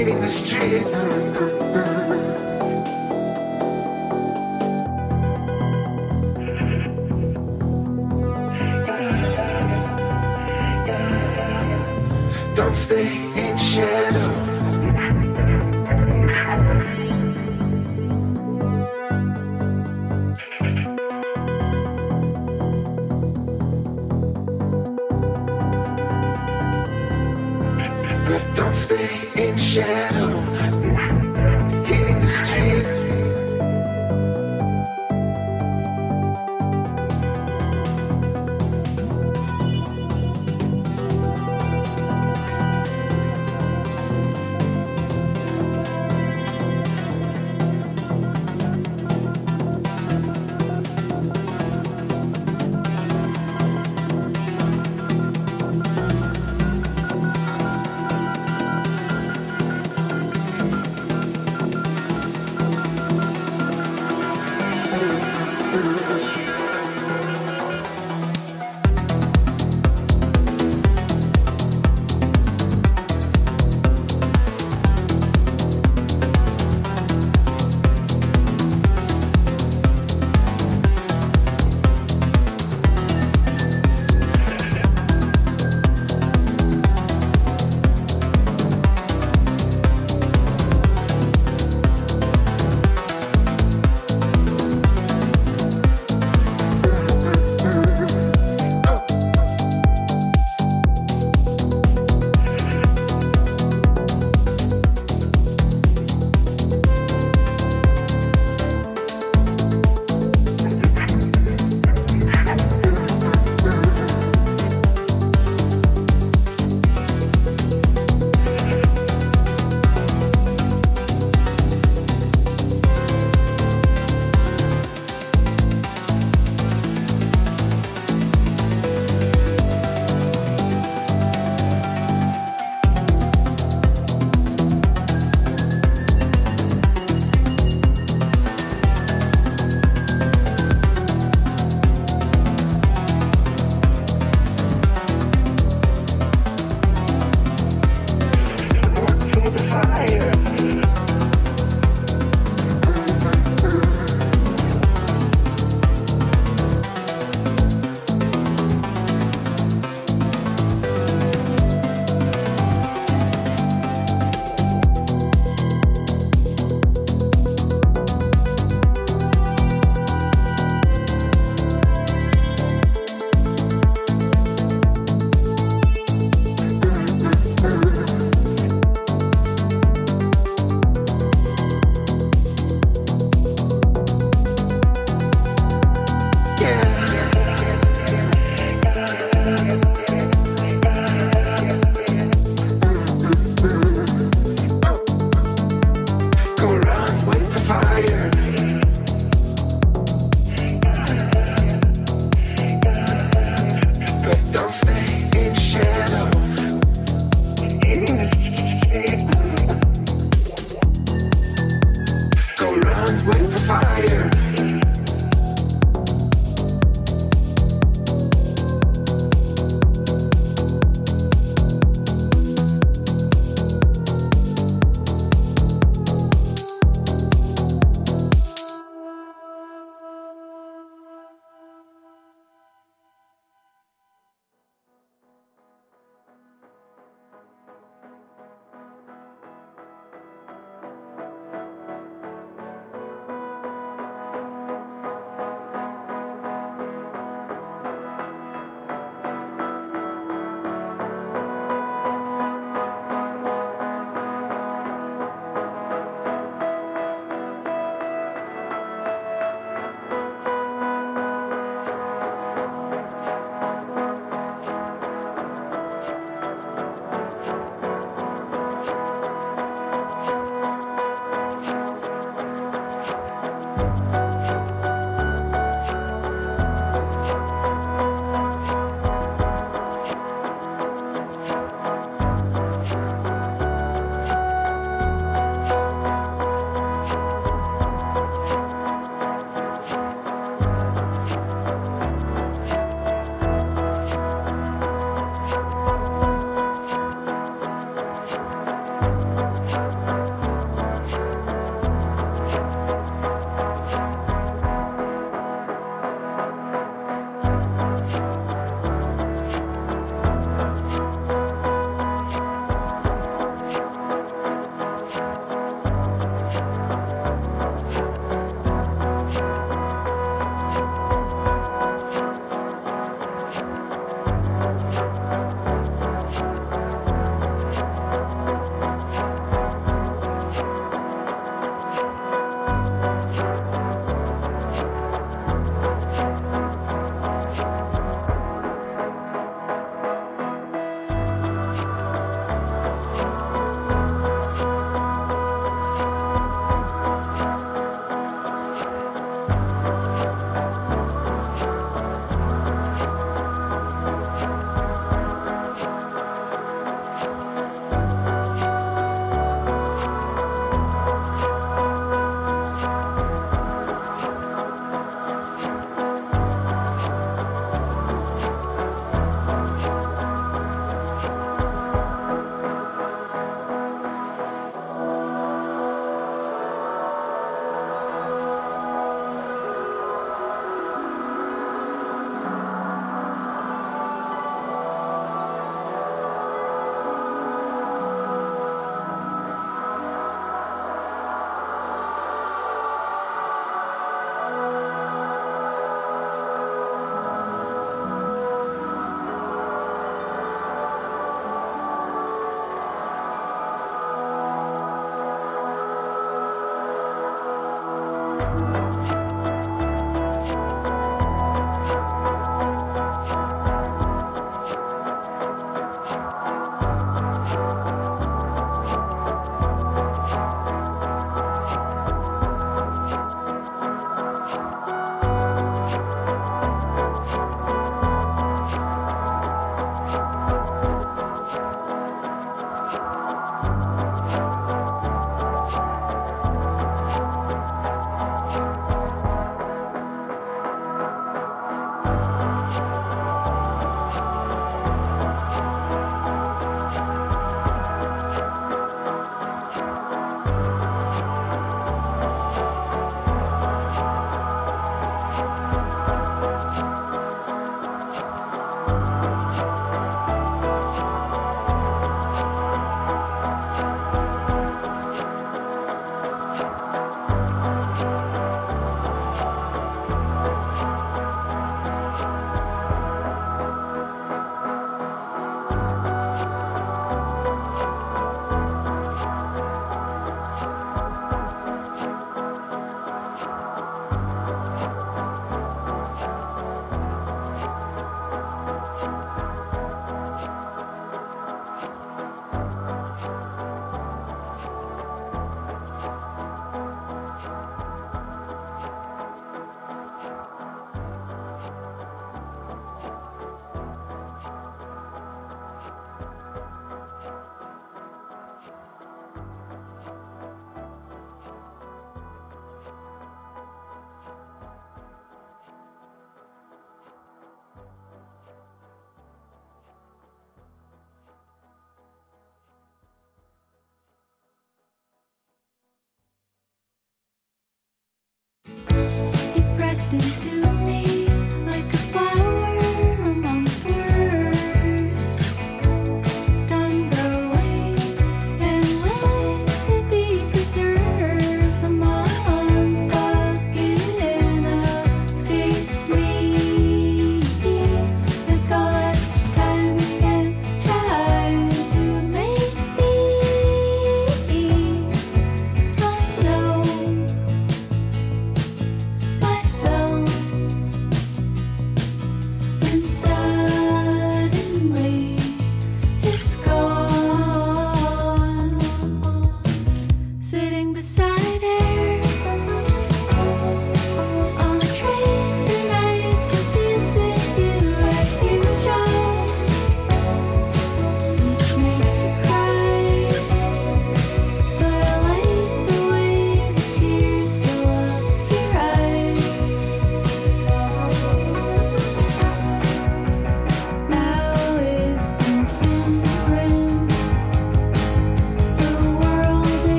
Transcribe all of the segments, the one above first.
hitting the street. Don't stay in shadow. Don't stay in shadow, hitting the street.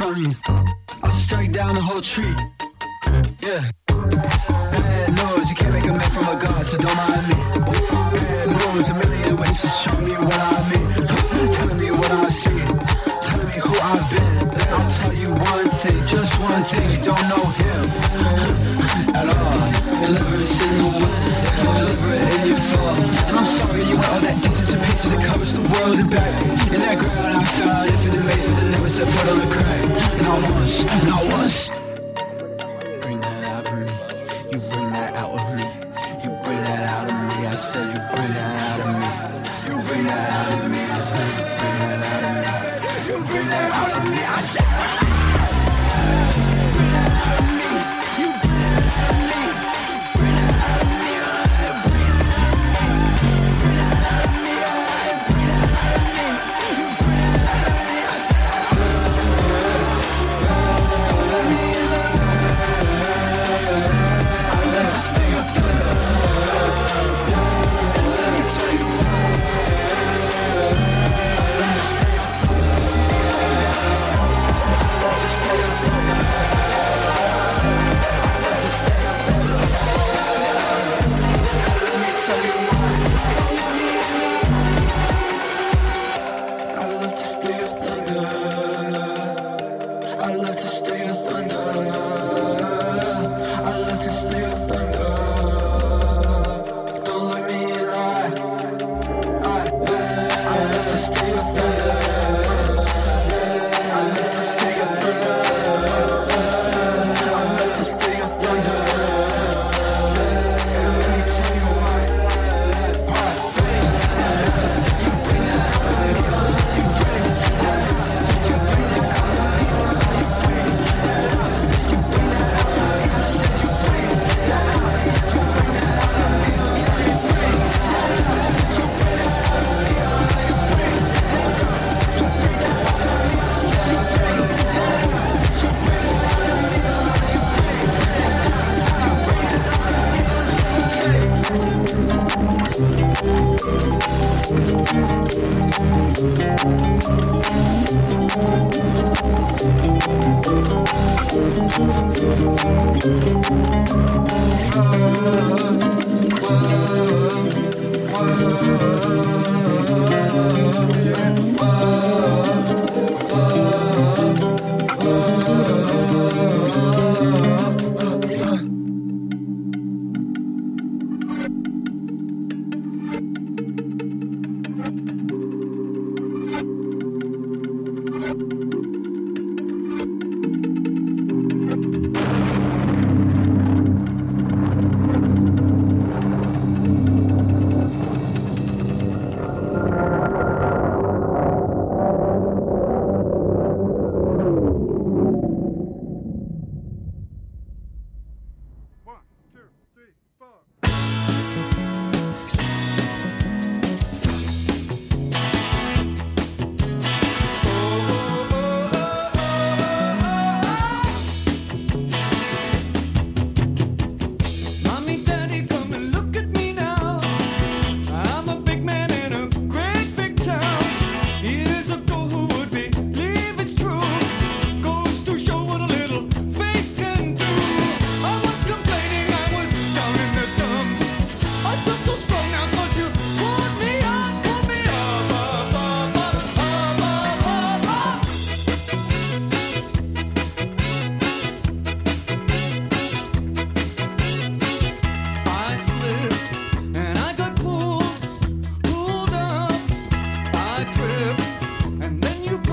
from you. I'll strike down the whole tree. Yeah. Bad news, you can't make a man from a god, so don't mind me. Bad moves, a million ways to show me what I mean. Telling me what I've seen, telling me who I've been. I'll tell you one thing, just one thing, you don't know him at all. Deliverance in the wind, deliberate in your fall. And I'm sorry you went all that distance and paces, it covers the world and back. In that ground I found infinite mazes and never set foot on the crack. Not once, not once. Bring that out of me, you bring that out of me. You bring that out of me, I said you bring that out of me. You bring that out of me, I said you bring that out of me. You bring that out of me, I said. Bring that out of me, you bring that out of me. Bring that out of me, I bring that out of me. Bring that out of me, I bring that out of me. You bring that out of me, I said. Let me in. I'd like to stay up there. Let me tell you why. I'd like to stay up there. I'd like to stay up there. I'd like to stay up there. Let me tell you why. I'd love to stay up thunder. I'd love to stay up thunder. I'd love to stay up thunder. Don't look me in the eye. I'd love to stay up thunder. I'd love to stay up thunder. I'd love to stay up thunder. Let me tell you why. You bring that out of me. You bring that out of me. You bring that out of me. You bring that out of me. You bring that out of me. I said you bring that out of me. You bring that out of me. You bring that out of me. You bring that out of me. You bring that out of me. You bring that out of me. I said you bring that out of me. You bring that out of me. You bring And then you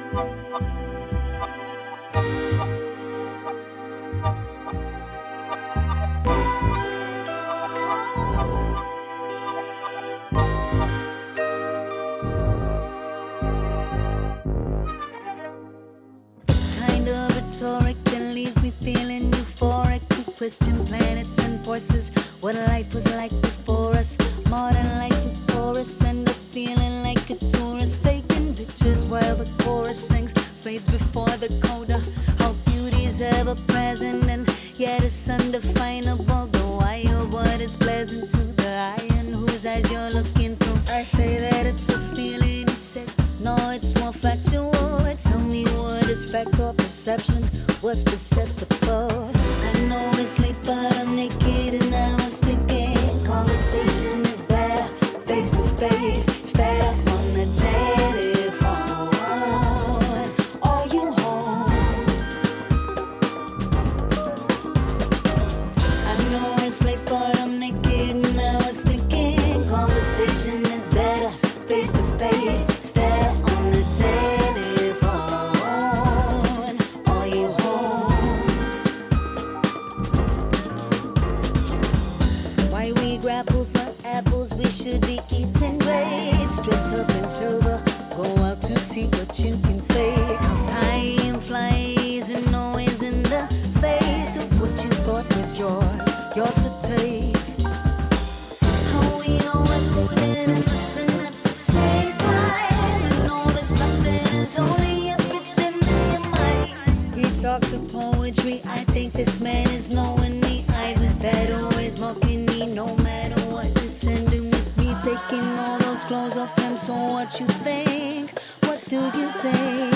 Question planets and forces, what life was like before us. Modern life is porous, and I'm feeling like a tourist, taking pictures while the chorus sings, fades before the coda. How beauty's ever present, and yet it's undefinable. The why of what is pleasant to the eye, and whose eyes you're looking through. I say that it's a feeling, he says, no, it's more factual. Tell me what is fact or perception, what's perceptible. I know it's late, but I'm naked and I was thinking conversation is better, face to face, instead up on the telephone. Are you home? I know it's late, but I'm naked and I was thinking conversation is better, face to face, instead up on the telephone. Are you home? Why we grapple for apples, we should be eating grapes. Dress up and sober, go out to see what you can fake. How time flies and always in the face of what you thought was yours to take. How we know everything and nothing at the same time, and all this nothing is only everything in your mind. He talks of poetry, I think this man is knowing me either. That always mocking me, no matter what, descending with me, taking all those clothes off him. So what you think? What do you think?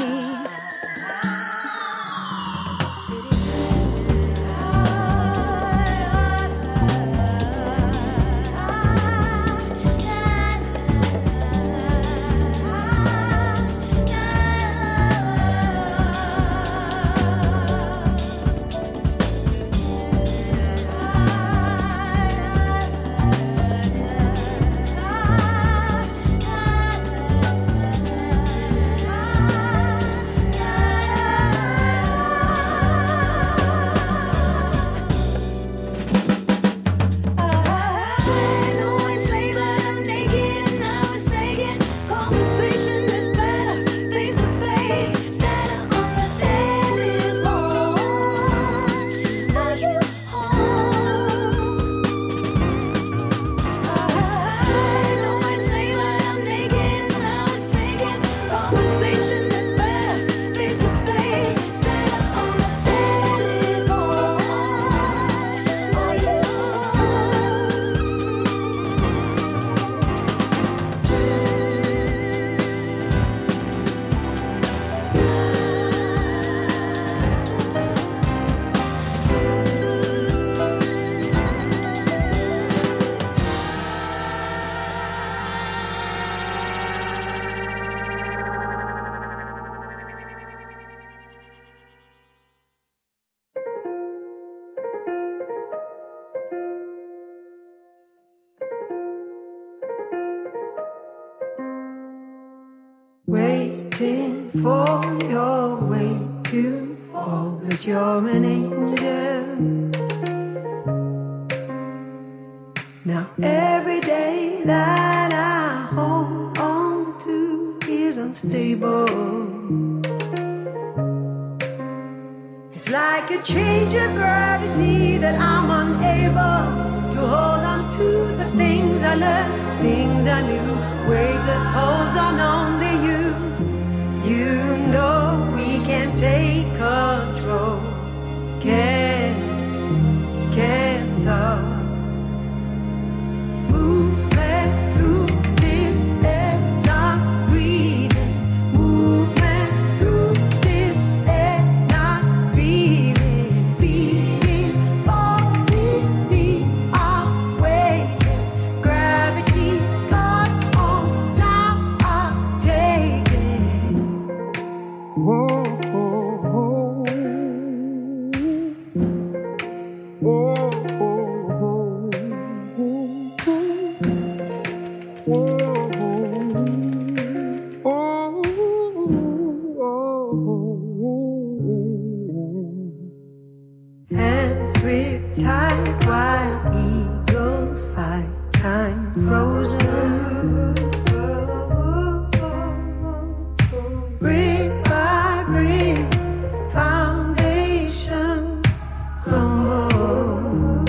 Waiting for your way to fall, but you're an angel. Now every day that I hold on to is unstable. It's like a change of gravity that I'm unable to hold on to the things I learned, things I knew. Weightless hold on only you. You know we can take control. Can't stop. Movement through this air, not breathing. Movement through this air, not feeling. Feeling falling beneath our weightless gravity's gone on. Now I'm taking. Hands grip tight while eagles fight. Time frozen. Brick by brick, foundation crumble.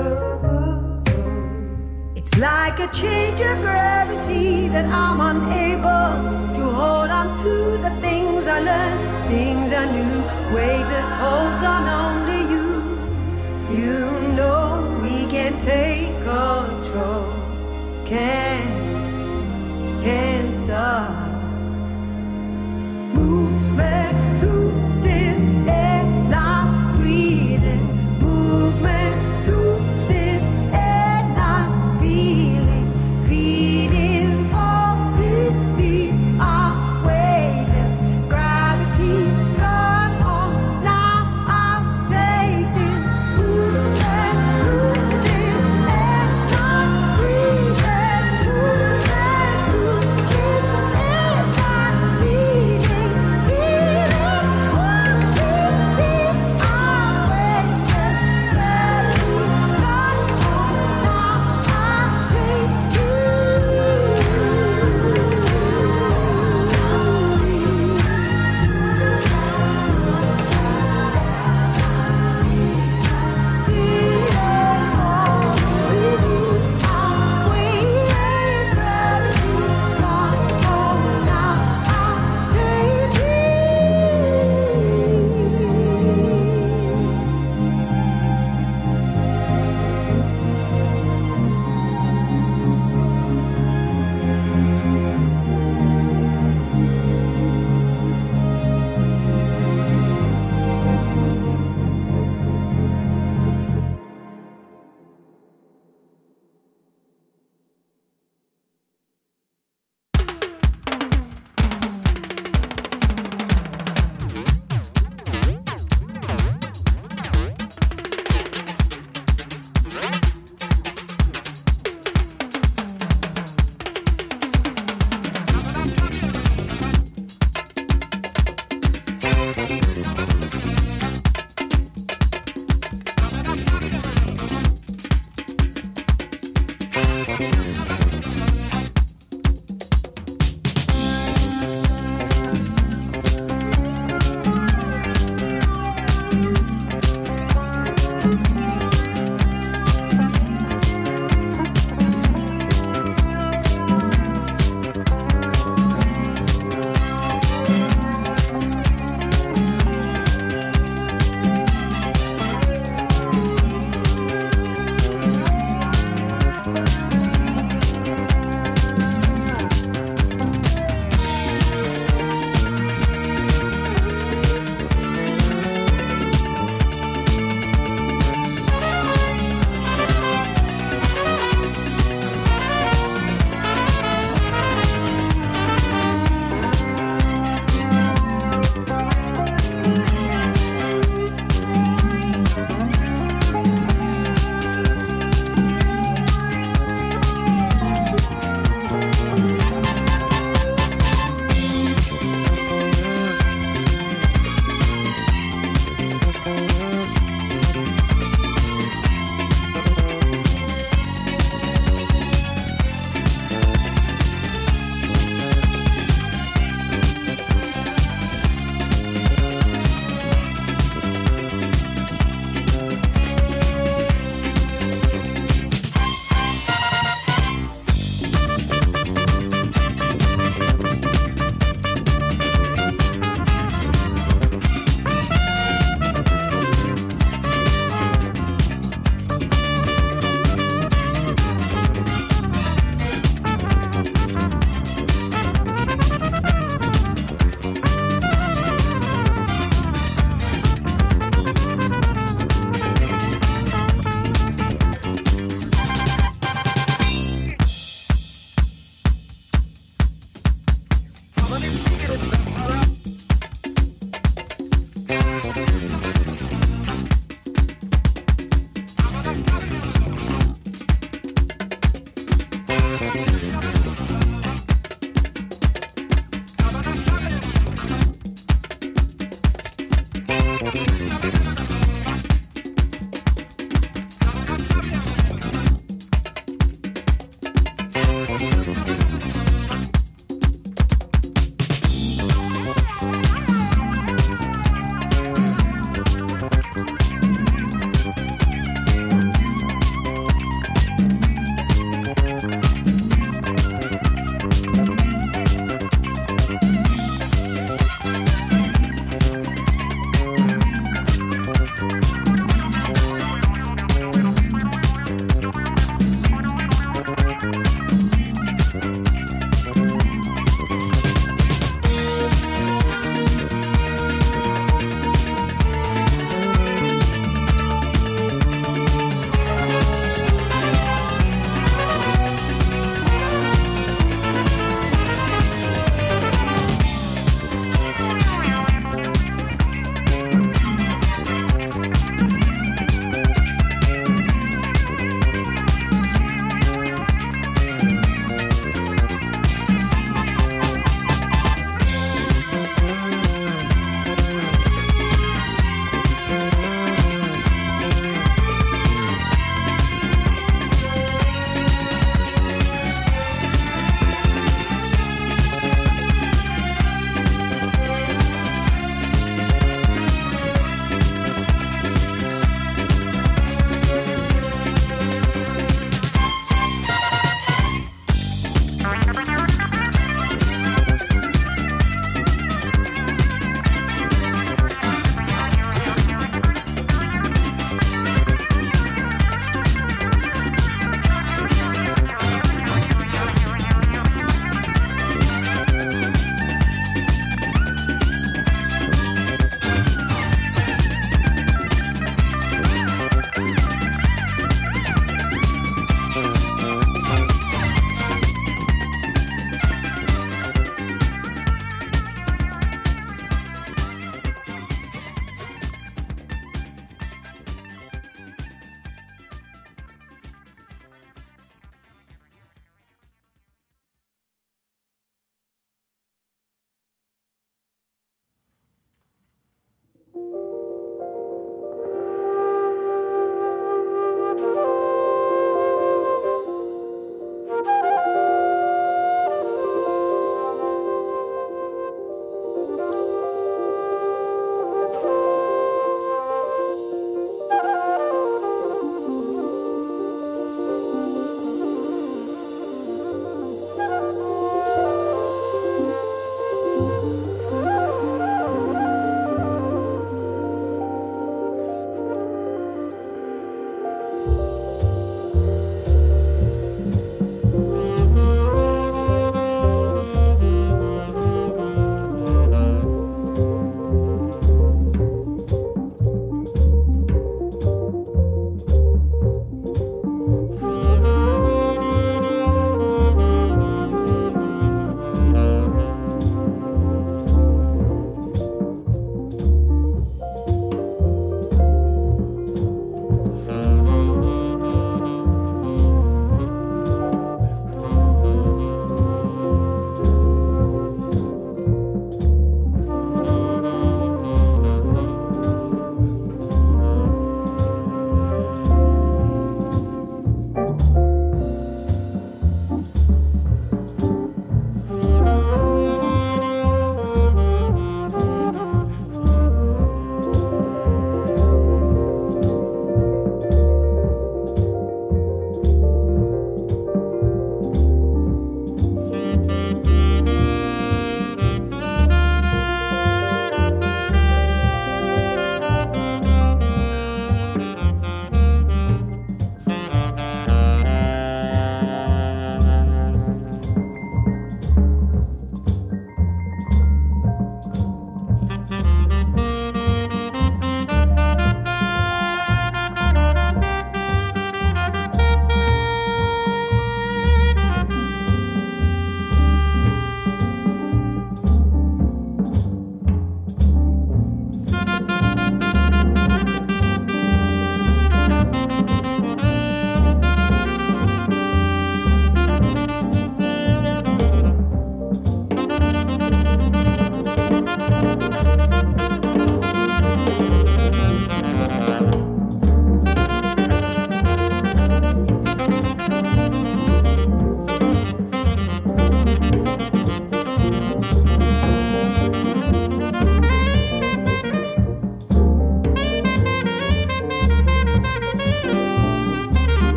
It's like a change of gravity that I'm unable to hold on to the things I learned, things I knew. Weightless holds on only you. You know we can take control. Can't stop. Movement through this air, not breathing. Movement through this air, not feeling. Feeling for me, I'm weightless. Gravity's gone on. Now I'll take this. Movement through this air, not breathing.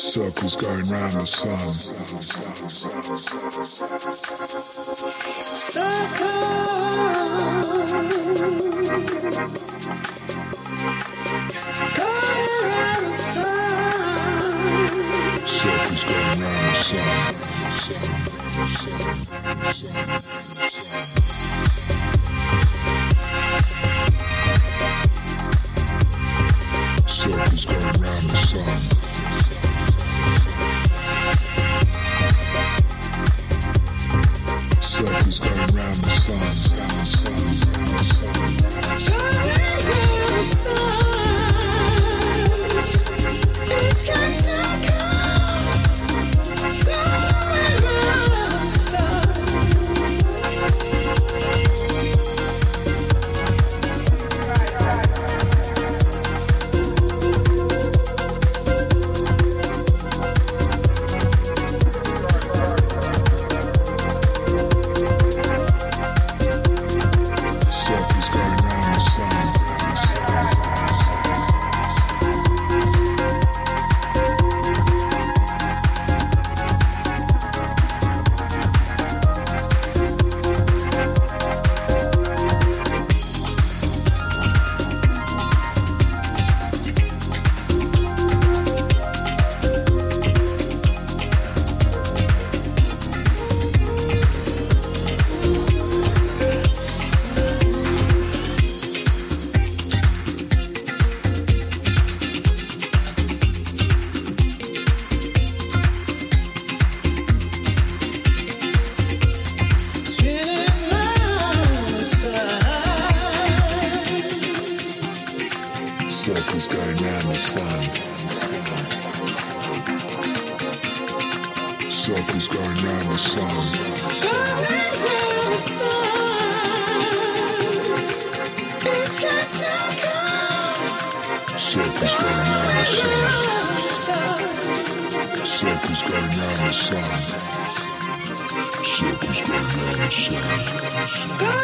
Circles going round the sun. Circles going round the sun. Circles going round the sun. Circles going round the sun. It's like circles going round the sun. Circles going round the sun. Circles going round the sun. It's like circles. Circles going round the sun. Circles going round the sun. Circles going round the sun.